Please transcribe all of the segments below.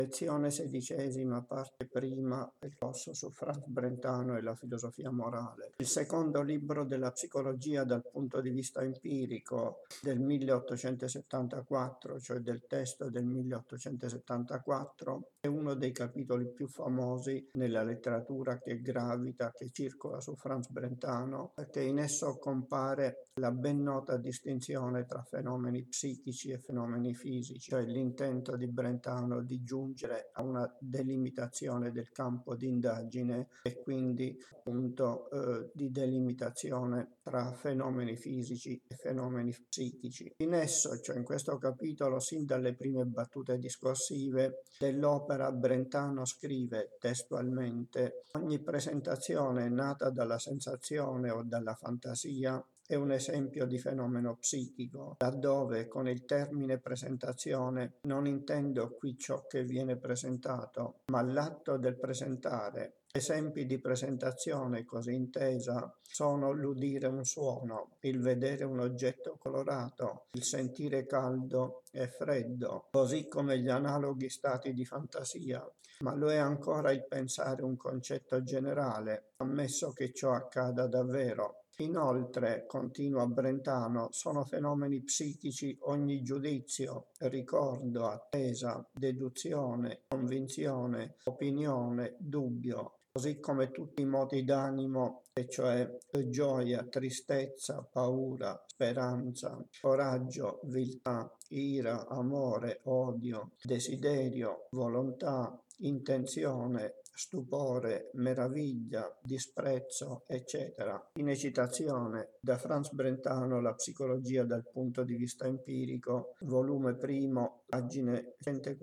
Lezione XVI, parte prima, il corso su Franz Brentano e la filosofia morale. Il secondo libro della psicologia dal punto di vista empirico del 1874, cioè del testo del 1874, è uno dei capitoli più famosi nella letteratura che gravita, che circola su Franz Brentano, perché in esso compare la ben nota distinzione tra fenomeni psichici e fenomeni fisici, cioè l'intento di Brentano di giungere a una delimitazione del campo di indagine e quindi appunto di delimitazione tra fenomeni fisici e fenomeni psichici. In esso, cioè in questo capitolo, sin dalle prime battute discorsive dell'opera, Brentano scrive testualmente: ogni presentazione nata dalla sensazione o dalla fantasia è un esempio di fenomeno psichico, laddove con il termine presentazione non intendo qui ciò che viene presentato, ma l'atto del presentare. Esempi di presentazione così intesa sono l'udire un suono, il vedere un oggetto colorato, il sentire caldo e freddo, così come gli analoghi stati di fantasia, ma lo è ancora il pensare un concetto generale, ammesso che ciò accada davvero. Inoltre, continua Brentano, sono fenomeni psichici ogni giudizio, ricordo, attesa, deduzione, convinzione, opinione, dubbio, così come tutti i moti d'animo, e cioè gioia, tristezza, paura, speranza, coraggio, viltà, ira, amore, odio, desiderio, volontà, intenzione, stupore, meraviglia, disprezzo, eccetera. In citazione da Franz Brentano, La psicologia dal punto di vista empirico, volume primo, pagine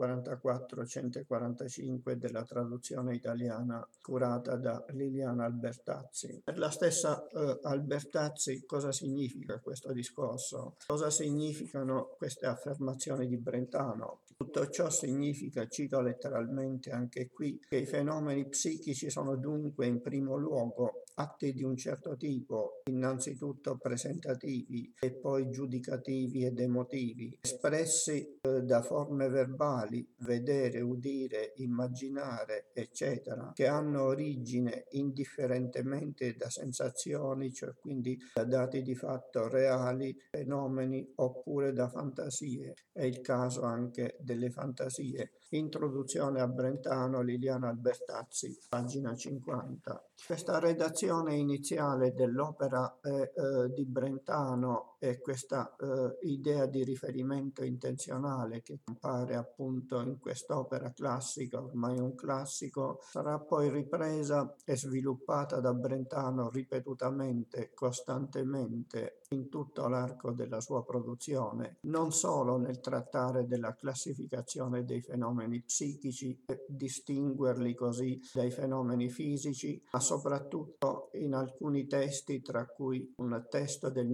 144-145 della traduzione italiana curata da Liliana Albertazzi. Per la stessa Albertazzi, cosa significa questo discorso? Cosa significano queste affermazioni di Brentano? Tutto ciò significa, cito letteralmente anche qui, che i fenomeni psichici sono dunque in primo luogo atti di un certo tipo, innanzitutto presentativi e poi giudicativi ed emotivi, espressi da forme verbali, vedere, udire, immaginare, eccetera, che hanno origine indifferentemente da sensazioni, cioè quindi da dati di fatto reali, fenomeni, oppure da fantasie. È il caso anche delle fantasie. Introduzione a Brentano, Liliana Albertazzi, pagina 50. Questa redazione iniziale dell'opera di Brentano e questa idea di riferimento intenzionale che compare appunto in quest'opera classica, ormai un classico, sarà poi ripresa e sviluppata da Brentano ripetutamente, costantemente, in tutto l'arco della sua produzione, non solo nel trattare della classificazione dei fenomeni psichici e distinguerli così dai fenomeni fisici, ma soprattutto in alcuni testi, tra cui un testo del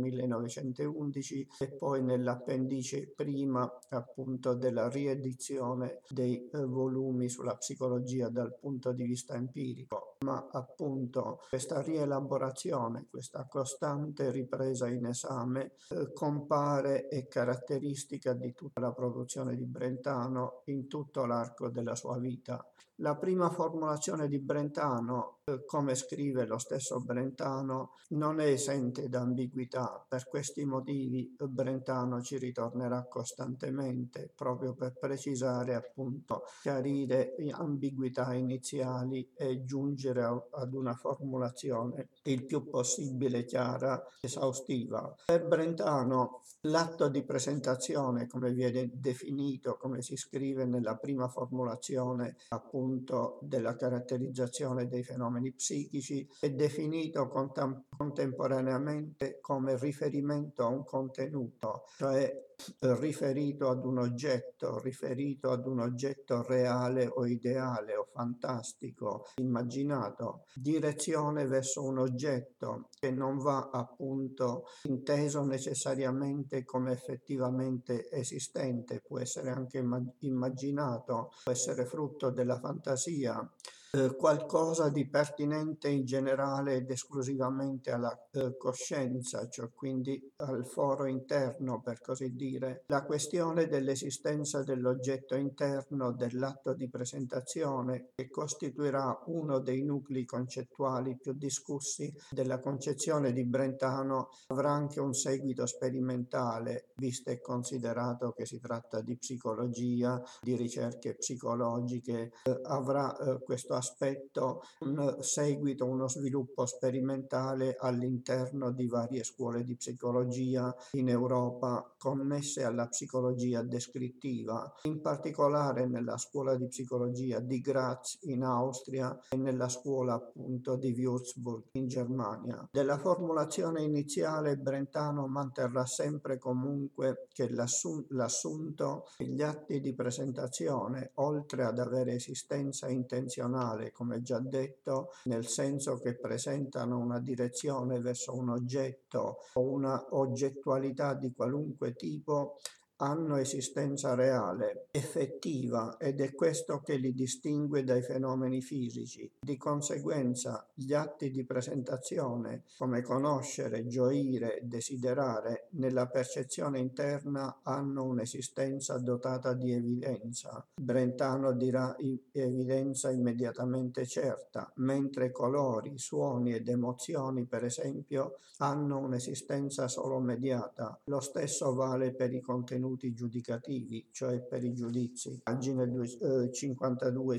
1911 e poi nell'appendice prima appunto della riedizione dei volumi sulla psicologia dal punto di vista empirico, ma appunto questa rielaborazione, questa costante ripresa in esame compare e caratteristica di tutta la produzione di Brentano in tutto l'arco della sua vita. La prima formulazione di Brentano, come scrive lo stesso Brentano, non è esente da ambiguità. Per questi motivi Brentano ci ritornerà costantemente, proprio per precisare, appunto, chiarire ambiguità iniziali e giungere ad una formulazione il più possibile chiara, esaustiva. Per Brentano l'atto di presentazione, come viene definito, come si scrive nella prima formulazione appunto della caratterizzazione dei fenomeni psichici, è definito contemporaneamente come riferimento a un contenuto, cioè riferito ad un oggetto reale o ideale o fantastico, immaginato, direzione verso un oggetto che non va appunto inteso necessariamente come effettivamente esistente, può essere anche immaginato, può essere frutto della fantasia, qualcosa di pertinente in generale ed esclusivamente alla coscienza, cioè quindi al foro interno, per così dire, dire, la questione dell'esistenza dell'oggetto interno dell'atto di presentazione, che costituirà uno dei nuclei concettuali più discussi della concezione di Brentano, avrà anche un seguito sperimentale, visto e considerato che si tratta di psicologia, di ricerche psicologiche, avrà questo aspetto, un seguito, uno sviluppo sperimentale all'interno di varie scuole di psicologia in Europa connesse alla psicologia descrittiva, in particolare nella scuola di psicologia di Graz in Austria e nella scuola appunto di Würzburg in Germania. Della formulazione iniziale Brentano manterrà sempre comunque che l'assunto e gli atti di presentazione, oltre ad avere esistenza intenzionale, come già detto, nel senso che presentano una direzione verso un oggetto o una oggettualità di qualunque tipo, hanno esistenza reale, effettiva, ed è questo che li distingue dai fenomeni fisici. Di conseguenza, gli atti di presentazione, come conoscere, gioire, desiderare, nella percezione interna hanno un'esistenza dotata di evidenza. Brentano dirà evidenza immediatamente certa, mentre colori, suoni ed emozioni, per esempio, hanno un'esistenza solo mediata. Lo stesso vale per i contenuti giudicativi, cioè per i giudizi. Pagine 52 e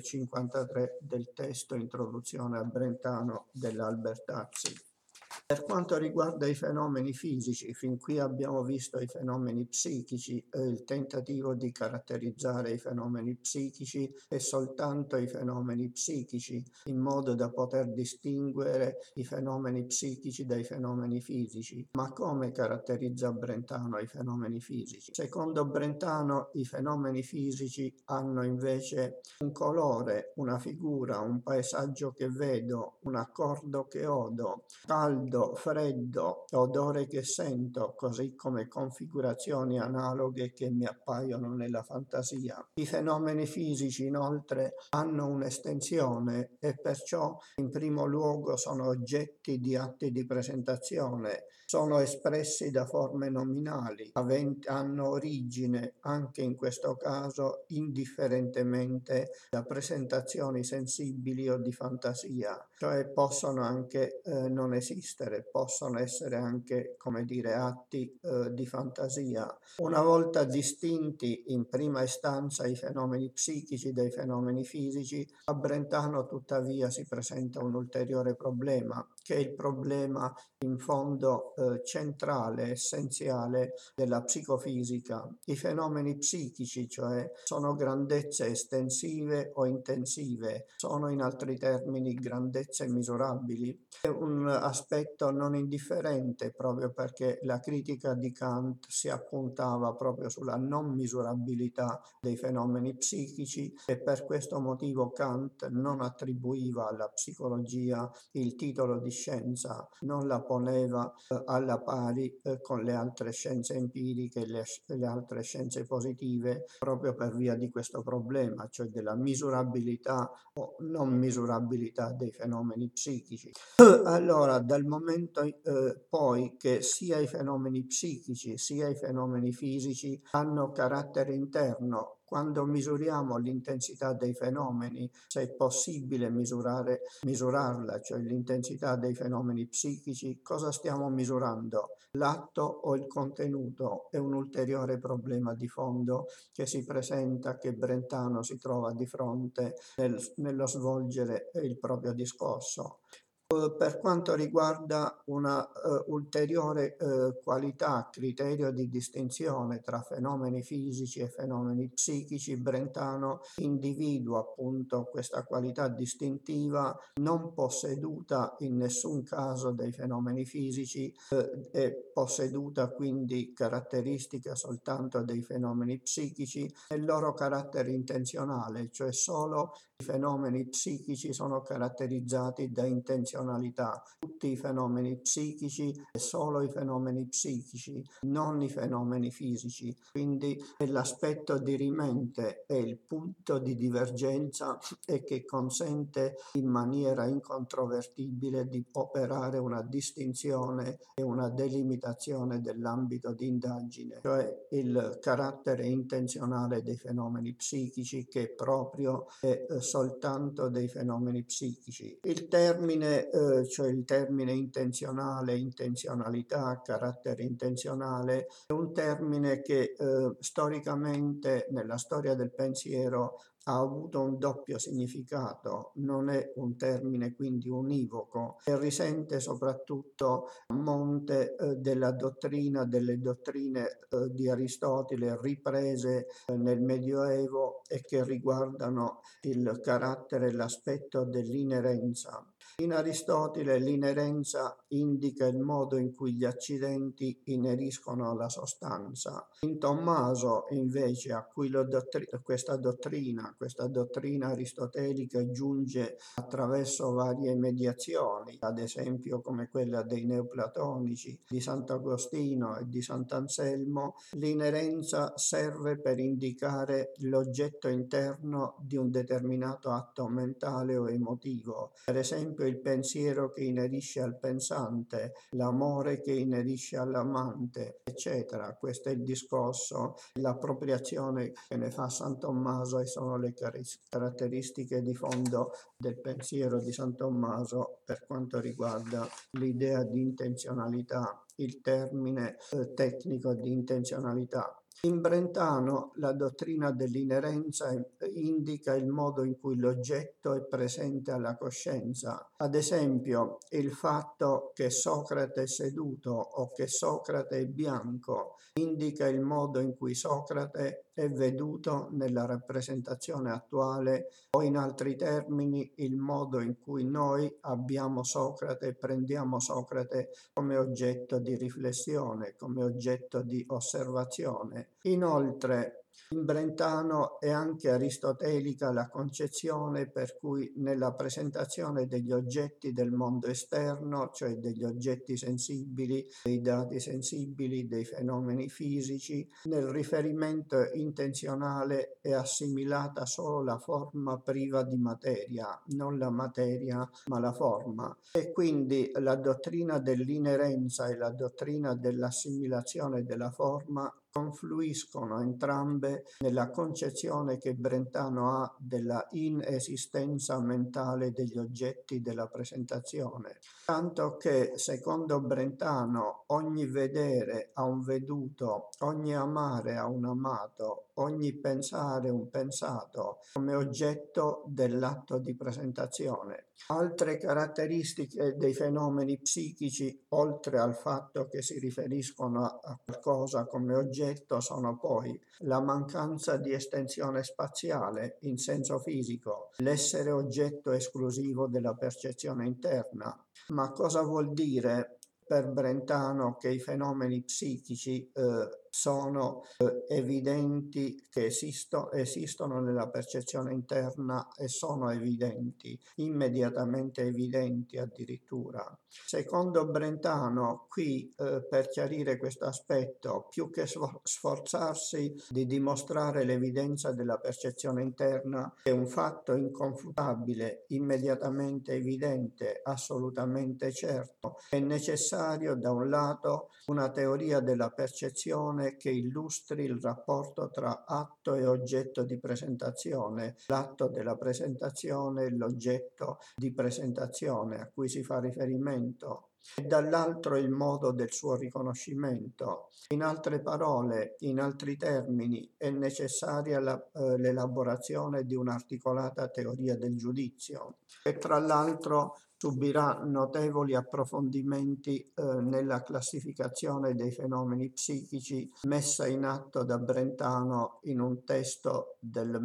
53 del testo Introduzione a Brentano dell'Albertazzi. Per quanto riguarda i fenomeni fisici, fin qui abbiamo visto i fenomeni psichici, il tentativo di caratterizzare i fenomeni psichici e soltanto i fenomeni psichici, in modo da poter distinguere i fenomeni psichici dai fenomeni fisici. Ma come caratterizza Brentano i fenomeni fisici? Secondo Brentano i fenomeni fisici hanno invece un colore, una figura, un paesaggio che vedo, un accordo che odo, caldo, freddo, odore che sento, così come configurazioni analoghe che mi appaiono nella fantasia. I fenomeni fisici inoltre hanno un'estensione e perciò in primo luogo sono oggetti di atti di presentazione, sono espressi da forme nominali, hanno origine anche in questo caso indifferentemente da presentazioni sensibili o di fantasia, cioè possono anche non esistere, possono essere anche, come dire, atti di fantasia. Una volta distinti in prima istanza i fenomeni psichici dai fenomeni fisici, a Brentano tuttavia si presenta un ulteriore problema, che è il problema in fondo centrale, essenziale della psicofisica. I fenomeni psichici, cioè, sono grandezze estensive o intensive, sono in altri termini grandezze misurabili. È un aspetto non indifferente proprio perché la critica di Kant si appuntava proprio sulla non misurabilità dei fenomeni psichici e per questo motivo Kant non attribuiva alla psicologia il titolo di scienza, non la poneva alla pari con le altre scienze empiriche e le altre scienze positive proprio per via di questo problema, cioè della misurabilità o non misurabilità dei fenomeni psichici. Allora, dal momento poi che sia i fenomeni psichici sia i fenomeni fisici hanno carattere interno, quando misuriamo l'intensità dei fenomeni, se è possibile misurarla, cioè l'intensità dei fenomeni psichici, cosa stiamo misurando? L'atto o il contenuto? È un ulteriore problema di fondo che si presenta, che Brentano si trova di fronte nello svolgere il proprio discorso. Per quanto riguarda una ulteriore qualità, criterio di distinzione tra fenomeni fisici e fenomeni psichici, Brentano individua appunto questa qualità distintiva non posseduta in nessun caso dai fenomeni fisici, è posseduta quindi caratteristica soltanto dei fenomeni psichici e il loro carattere intenzionale, cioè solo i fenomeni psichici sono caratterizzati da intenzionalità intenzionalità, tutti i fenomeni psichici e solo i fenomeni psichici, non i fenomeni fisici. Quindi è l'aspetto dirimente, è il punto di divergenza e che consente in maniera incontrovertibile di operare una distinzione e una delimitazione dell'ambito di indagine, cioè il carattere intenzionale dei fenomeni psichici, che proprio è soltanto dei fenomeni psichici. Il termine, cioè il termine intenzionale, intenzionalità, carattere intenzionale, è un termine che storicamente nella storia del pensiero ha avuto un doppio significato, non è un termine quindi univoco e risente soprattutto a monte delle dottrine di Aristotele riprese nel Medioevo e che riguardano il carattere e l'aspetto dell'inerenza. In Aristotele l'inerenza indica il modo in cui gli accidenti ineriscono alla sostanza. In Tommaso, invece, a cui questa dottrina aristotelica giunge attraverso varie mediazioni, ad esempio come quella dei neoplatonici, di Sant'Agostino e di Sant'Anselmo, l'inerenza serve per indicare l'oggetto interno di un determinato atto mentale o emotivo, per esempio il pensiero che inerisce al pensante, l'amore che inerisce all'amante, eccetera. Questo è il discorso, l'appropriazione che ne fa San Tommaso e sono le caratteristiche di fondo del pensiero di San Tommaso per quanto riguarda l'idea di intenzionalità, il termine tecnico di intenzionalità. In Brentano la dottrina dell'inerenza indica il modo in cui l'oggetto è presente alla coscienza. Ad esempio, il fatto che Socrate è seduto o che Socrate è bianco indica il modo in cui Socrate è veduto nella rappresentazione attuale, o in altri termini il modo in cui noi abbiamo Socrate e prendiamo Socrate come oggetto di riflessione, come oggetto di osservazione. Inoltre, in Brentano è anche aristotelica la concezione per cui nella presentazione degli oggetti del mondo esterno, cioè degli oggetti sensibili, dei dati sensibili, dei fenomeni fisici, nel riferimento intenzionale è assimilata solo la forma priva di materia, non la materia ma la forma. E quindi la dottrina dell'inerenza e la dottrina dell'assimilazione della forma confluiscono entrambe nella concezione che Brentano ha della inesistenza mentale degli oggetti della presentazione, tanto che secondo Brentano ogni vedere ha un veduto, ogni amare ha un amato, ogni pensare un pensato come oggetto dell'atto di presentazione. Altre caratteristiche dei fenomeni psichici, oltre al fatto che si riferiscono a qualcosa come oggetto, sono poi la mancanza di estensione spaziale in senso fisico, l'essere oggetto esclusivo della percezione interna. Ma cosa vuol dire per Brentano che i fenomeni psichici sono evidenti, che esistono nella percezione interna e sono evidenti, immediatamente evidenti addirittura? Secondo Brentano, qui per chiarire questo aspetto, più che sforzarsi di dimostrare l'evidenza della percezione interna, è un fatto inconfutabile, immediatamente evidente, assolutamente certo, è necessario da un lato una teoria della percezione che illustri il rapporto tra atto e oggetto di presentazione, l'atto della presentazione e l'oggetto di presentazione a cui si fa riferimento, e dall'altro il modo del suo riconoscimento. In altre parole, in altri termini, è necessaria l'elaborazione di un'articolata teoria del giudizio, che tra l'altro subirà notevoli approfondimenti nella classificazione dei fenomeni psichici messa in atto da Brentano in un testo del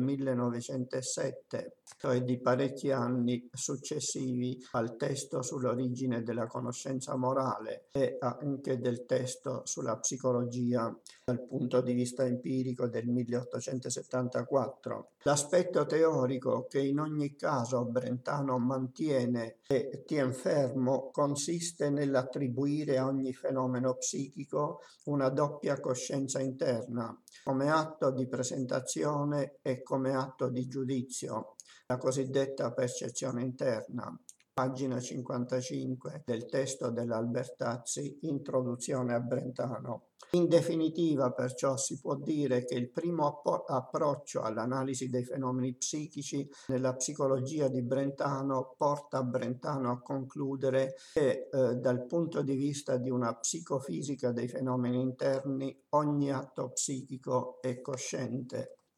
1907, cioè di parecchi anni successivi al testo sull'origine della conoscenza coscienza morale e anche del testo sulla psicologia dal punto di vista empirico del 1874. L'aspetto teorico che in ogni caso Brentano mantiene e tiene fermo consiste nell'attribuire a ogni fenomeno psichico una doppia coscienza interna, come atto di presentazione e come atto di giudizio, la cosiddetta percezione interna. Pagina 55 del testo dell'Albertazzi, introduzione a Brentano. In definitiva, perciò, si può dire che il primo approccio all'analisi dei fenomeni psichici nella psicologia di Brentano porta Brentano a concludere che dal punto di vista di una psicofisica dei fenomeni interni ogni atto psichico è cosciente.